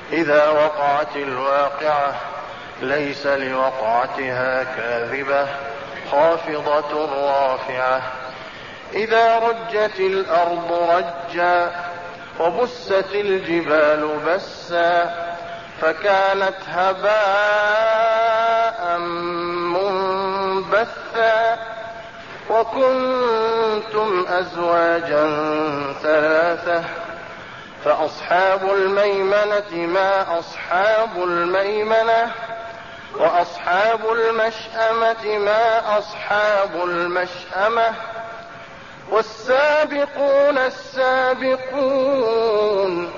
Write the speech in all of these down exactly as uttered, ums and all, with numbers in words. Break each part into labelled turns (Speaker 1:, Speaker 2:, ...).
Speaker 1: إذا وقعت الواقعة ليس لوقعتها كاذبة خافضة رافعة. إذا رجت الأرض رجا وبست الجبال بسا فكانت هباء منبثا وكنتم أزواجا ثلاثة فأصحاب الميمنة ما أصحاب الميمنة وأصحاب المشأمة ما أصحاب المشأمة والسابقون السابقون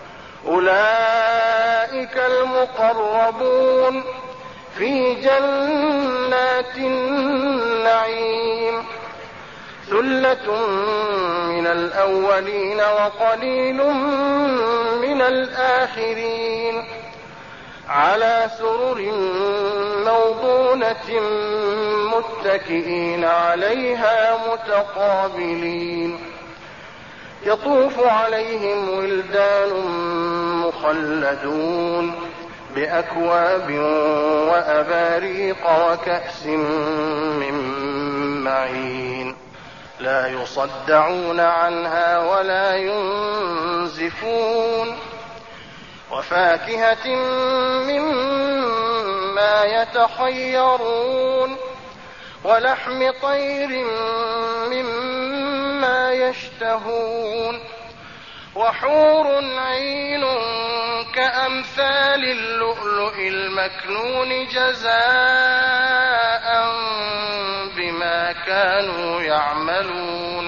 Speaker 1: أولئك المقربون في جنات النعيم ثلة من الأولين وقليل من الآخرين على سرر موضونة متكئين عليها متقابلين يطوف عليهم ولدان مخلدون بأكواب وأباريق وكأس من معين لا يصدعون عنها ولا ينزفون وفاكهة مما يتخيرون ولحم طير مما يشتهون وحور عين كأمثال اللؤلؤ المكنون جزاء بما كانوا يعملون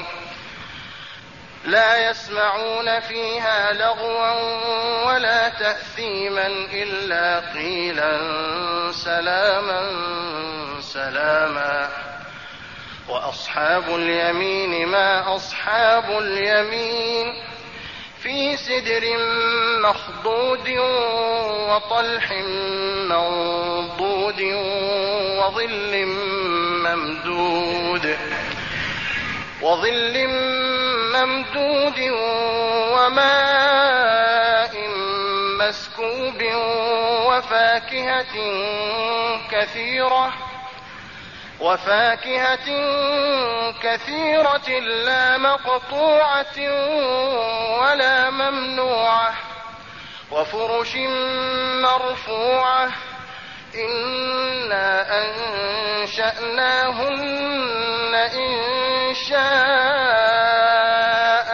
Speaker 1: لا يسمعون فيها لغوا ولا تأثيما إلا قيلا سلاما سلاما وأصحاب اليمين ما أصحاب اليمين في سدر مخضود وطلح منضود وظل ممدود وظل ممدود وماء مسكوب وفاكهة كثيرة وفاكهة كثيرة لا مقطوعة ولا ممنوعة وفرش مرفوعة إنا أنشأناهن إنشاء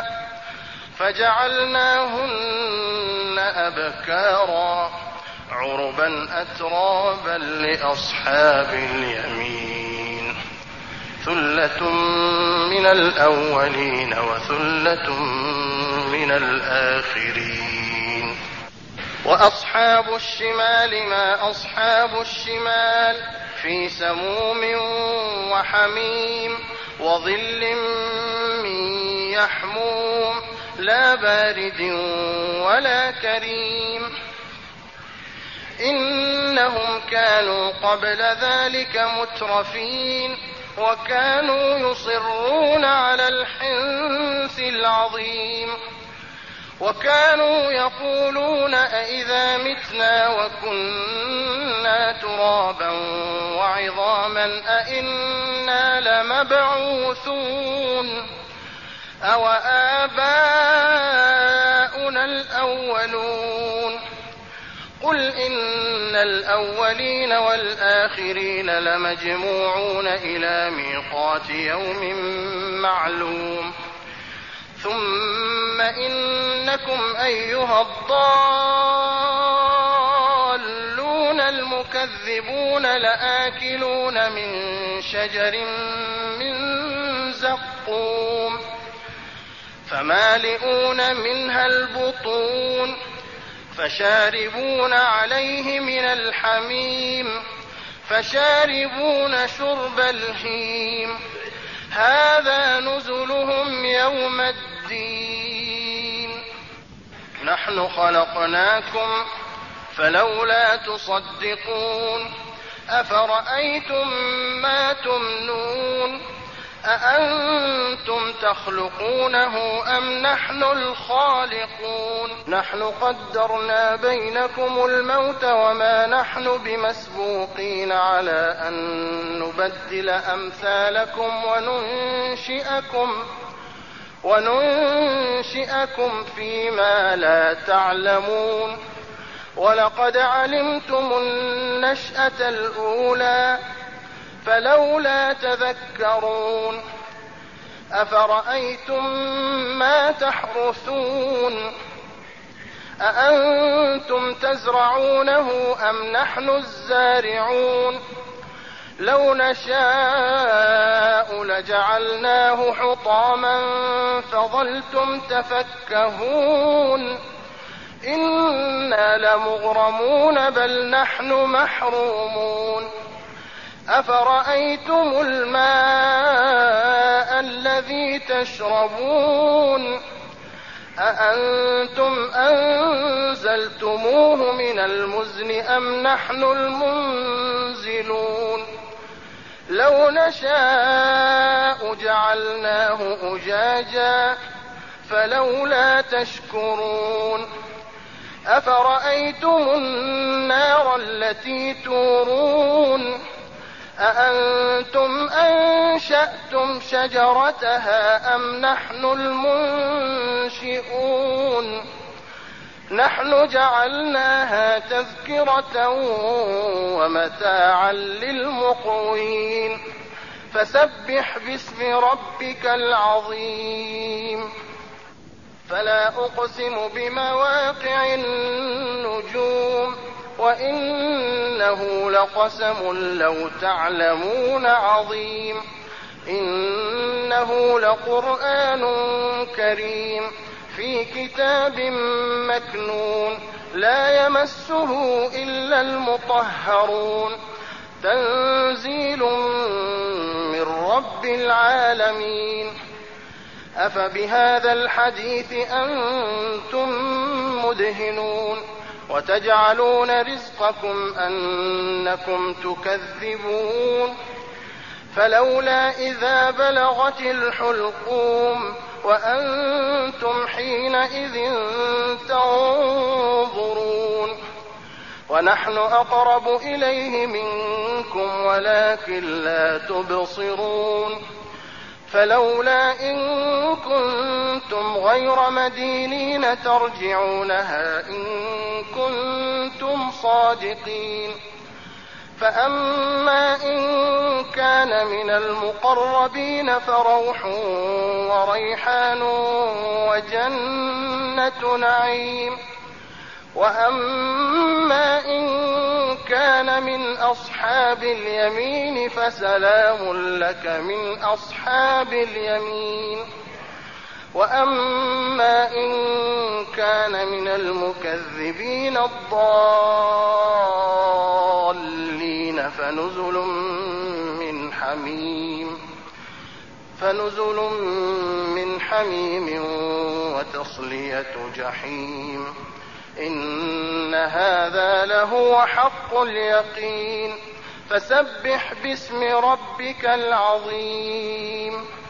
Speaker 1: فجعلناهن أبكارا عربا أترابا لأصحاب اليمين ثلة من الأولين وثلة من الآخرين وأصحاب الشمال ما أصحاب الشمال في سموم وحميم وظل من يحموم لا بارد ولا كريم إنهم كانوا قبل ذلك مترفين وكانوا يصرون على الحنث العظيم وكانوا يقولون أئذا متنا وكنا ترابا وعظاما أئنا لمبعوثون أو آباؤنا الأولون قل إن الأولين والآخرين لمجموعون إلى ميقات يوم معلوم ثم إنكم أيها الضالون المكذبون لآكلون من شجر من زقوم فمالئون منها البطون فشاربون عليه من الحميم فشاربون شرب الهيم هذا نزلهم يوم الدين نحن خلقناكم فلولا تصدقون أفرأيتم ما تمنون أأنتم تخلقونه أم نحن الخالقون نحن قدرنا بينكم الموت وما نحن بمسبوقين على أن نبدل أمثالكم وننشئكم وننشئكم فيما لا تعلمون ولقد علمتم النشأة الأولى فلولا تذكرون أفرأيتم ما تحرثون أأنتم تزرعونه أم نحن الزارعون لو نشاء لجعلناه حطاما فظلتم تفكهون إنا لمغرمون بل نحن محرومون أفرأيتم الماء الذي تشربون أأنتم أنزلتموه من المزن أم نحن المنزلون لو نشاء جعلناه أجاجا فلولا تشكرون أفرأيتم النار التي تورون أأنتم أنشأتم شجرتها أم نحن المنشئون نحن جعلناها تذكرة ومتاعا للمقوين فسبح باسم ربك العظيم فلا أقسم بمواقع النجوم وإنه لقسم لو تعلمون عظيم إنه لقرآن كريم في كتاب مكنون لا يمسه إلا المطهرون تنزيل من رب العالمين أفبهذا الحديث أنتم مدهنون وتجعلون رزقكم أنكم تكذبون فلولا إذا بلغت الحلقوم وأنتم حينئذ تنظرون ونحن أقرب إليه منكم ولكن لا تبصرون فلولا إن كنتم غير مدينين ترجعونها إن كنتم صادقين فأما إن كان من المقربين فروح وريحان وجنة نعيم وأما إن كان من أصحاب اليمين فسلام لك من أصحاب اليمين وأما إن كان من المكذبين الضالين فنزل من حميم فنزل من حميم وتصلية جحيم إن هذا لهو حق اليقين فسبح باسم ربك العظيم